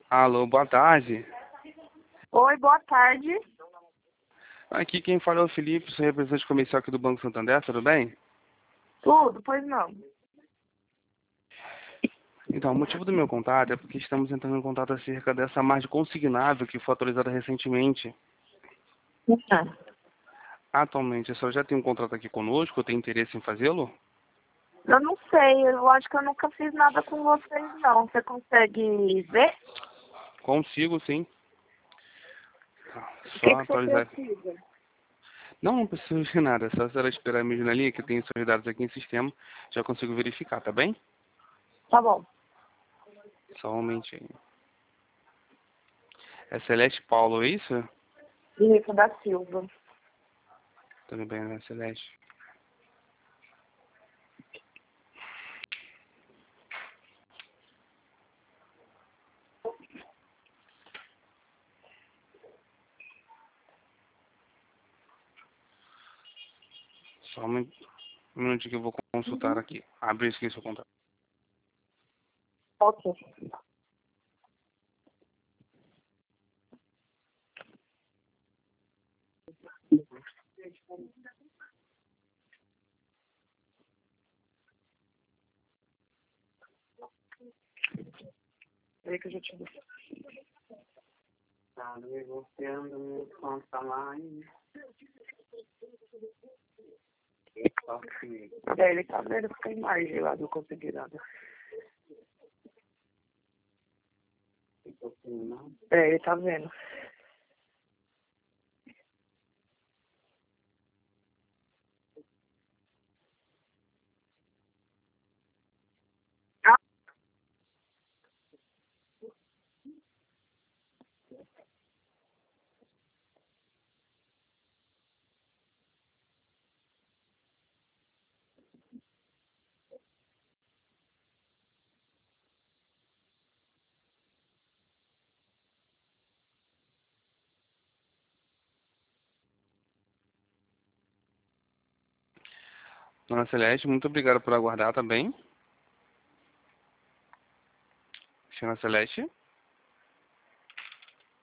Alô, boa tarde. Oi, boa tarde. Aqui quem fala é o Felipe, sou representante comercial aqui do Banco Santander, tudo bem? Tudo, pois não. Então, o motivo do meu contato é porque estamos entrando em contato acerca dessa margem consignável que foi atualizada recentemente. Não. Atualmente, a senhora já tem um contrato aqui conosco, tem interesse em fazê-lo? Eu não sei, eu acho que eu nunca fiz nada com vocês, não. Você consegue ver? Consigo, sim. O Só que você atualizar. precisa? Não, não precisa de nada, é só a senhora esperar mesmo na linha, que tem seus dados aqui em sistema, já consigo verificar, tá bem? Tá bom. Só um momentinho. É Celeste Paulo, é isso? Henrique da Silva. Tudo bem, né, Celeste? Só um minutinho que eu vou consultar aqui. Abre aqui seu contrato. Ok. Peraí que eu já te disse. Tá negociando meu conta lá e só que É, ele tá vendo que tem margem lá, não consegui nada. ficou assim, não. É, ele tá vendo. Ah, Dona Celeste, muito obrigado por aguardar, tá bem? Senhora Celeste?